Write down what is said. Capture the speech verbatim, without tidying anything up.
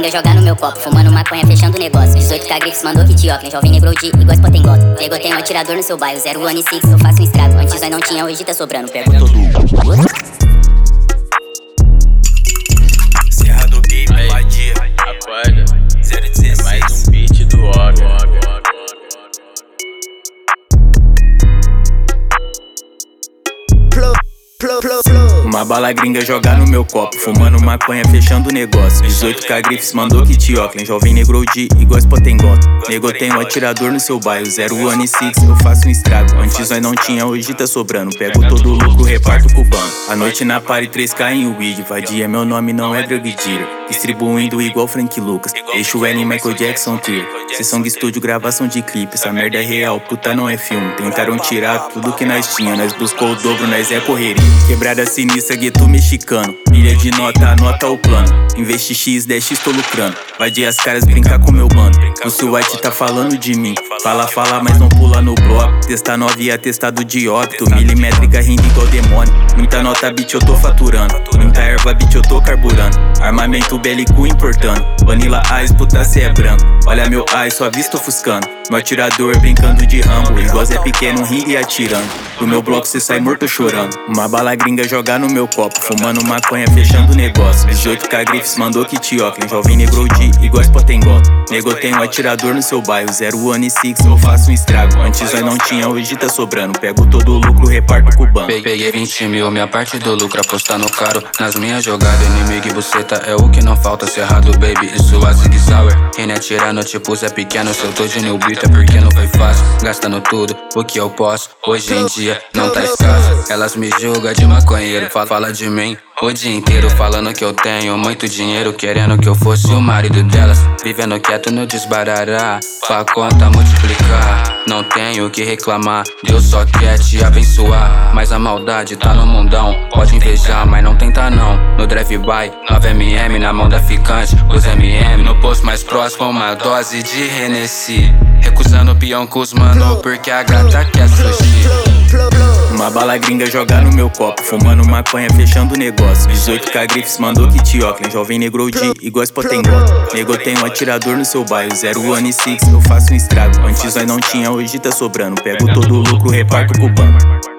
gringa jogar no meu copo, fumando maconha, fechando negócio. dezoito K Grifes mandou kit Oakland, jovem negro de igual Spotengot. Nego tem um atirador no seu bairro, zero one six, eu faço um estrago. Antes nós não tinha, hoje tá sobrando, pego todo. Serra do Baby, vadia. Acorda, zero dezesseis. é mais um beat do Oga. Uma bala gringa jogar no meu copo, fumando maconha, fechando negócio. dezoito K Grifes mandou kit Oakland, jovem negro de igual Spotengot. Nego tem um atirador no seu bairro, zero one six, eu faço um estrago. Antes nós não tinha, hoje tá sobrando. Pego todo o lucro, reparto cubano. A noite na party, três K em weed. Vadia, meu nome não é drug dealer. Distribuindo igual Frank Lucas. Eixo L, Michael Jackson, Tier. Sessão de estúdio, gravação de clipe. Essa merda é real, puta não é filme. Tentaram tirar tudo que nós tinha. Nós buscou o dobro, nós é correria. Quebrada sinistra, gueto mexicano. Pilha de nota, anota o plano. Investe X, dez X, tô lucrando. Vadia as caras, brincar com meu bando. O seu white tá falando de mim. Fala, fala, mas não pula no bloco. Testa nove e atestado de óbito. Milimétrica rindo igual demônio. Muita nota, bitch, eu tô faturando. Muita erva, bitch, eu tô carburando. Armamento bélico importando. Vanilla Ice, puta, cê é branco. Olha meu Ice, sua vista ofuscando. Meu atirador brincando de Rambo. Igual Zé Pequeno, rindo e atirando. Do meu bloco cê sai morto chorando. Uma bala gringa jogar no meu copo, fumando maconha, fechando negócio. dezoito K Grifes mandou kit Oakland, jovem negro de igual Spotengot. Nego tem um atirador no seu bairro, zero one six, eu faço um estrago. Antes nós não tinha, hoje tá sobrando. Pego todo o lucro, reparto cubano. Peguei vinte mil, minha parte do lucro, apostando caro nas minhas jogadas. Inimigo e buceta é o que não falta. Cerrado, baby, e sua zig sour. Quem não atirando, tipo, Zé Pequeno. Se eu tô de new beat é porque não foi fácil. Gastando tudo o que eu posso, hoje em dia não tá escasso. Elas me julgam de maconheiro, fala, fala de mim o dia inteiro, falando que eu tenho muito dinheiro, querendo que eu fosse o marido delas. Vivendo quieto no desbarará, pra conta multiplicar. Não tenho o que reclamar, Deus só quer te abençoar. Mas a maldade tá no mundão, pode invejar, mas não tenta não. No drive-by, nove M M na mão da ficante, os M M no posto mais próximo, uma dose de Hennessy. Recusando o peão com os mano, porque a gata quer sushi. Uma bala gringa jogar no meu copo, fumando maconha, fechando negócio. dezoito K Grifes mandou kit Oakland, jovem negro de igual Spotengot. Nego tem um atirador no seu bairro, zero one six, eu faço um estrago. Antes nós não tinha, hoje tá sobrando. Pego todo o lucro, reparto cubano.